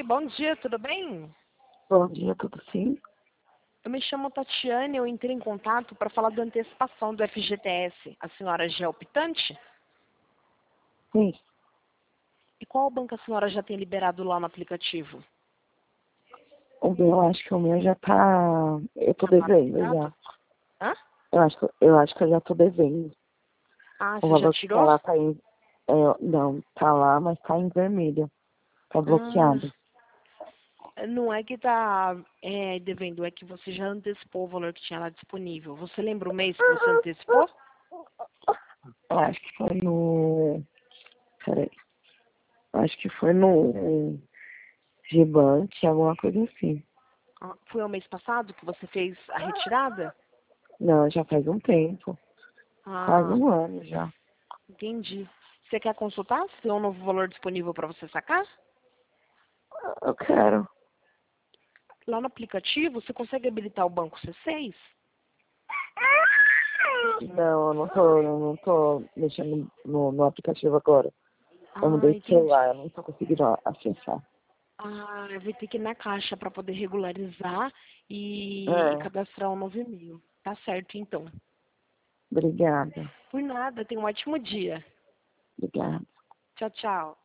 Oi, bom dia, tudo bem? Bom dia, tudo sim? Eu me chamo Tatiane, eu entrei em contato para falar da antecipação do FGTS. A senhora já é optante? Sim. E qual banco a senhora já tem liberado lá no aplicativo? Eu acho que o meu já tá. Eu tô Já está devendo habilitado? já. Hã? Eu acho que eu já tô devendo. Ah, O você já valor que tá tirou? lá tá em. Não, tá lá, mas tá em vermelho. Tá bloqueado. Não é que está devendo, é que você já antecipou o valor que tinha lá disponível. Você lembra o mês que você antecipou? Eu acho que foi no. Peraí. Eu acho que foi no Gibank, alguma coisa assim. Ah, foi o mês passado que você fez a retirada? Não, já faz um tempo. Quase Ah, um ano já. entendi. Você quer consultar se tem um novo valor disponível para você sacar? Eu quero. Lá no aplicativo, você consegue habilitar o banco C6? Não, eu não tô mexendo no aplicativo agora. Eu Ah, mudei de entendi. celular, eu não tô conseguindo acessar. Ah, eu vou ter que ir na caixa para poder regularizar e É, cadastrar um novo e-mail. Tá certo, então. obrigada. Por nada, tenha um ótimo dia. Obrigada. Tchau, tchau.